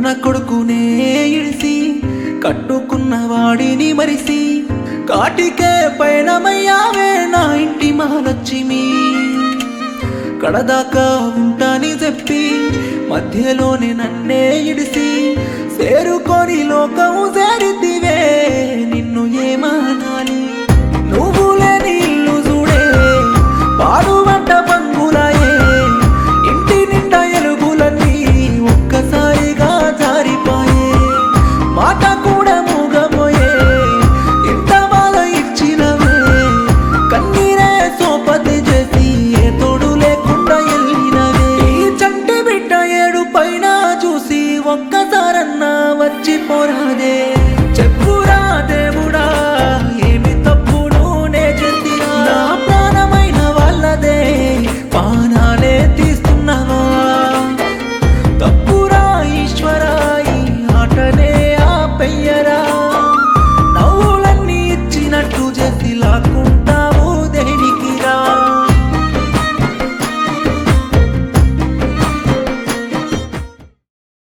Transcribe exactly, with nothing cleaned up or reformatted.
కన్న కొడుకునే ఇడిసి కట్టుకున్న వాడిని మరిసి కాటికే పయనమయ్యావే నా ఇంటి మహాలక్ష్మి. కడదాకా ఉంటాని చెప్పి మధ్యలోనే నన్నే ఇడిసి చేరుకొని లోకము చేరితి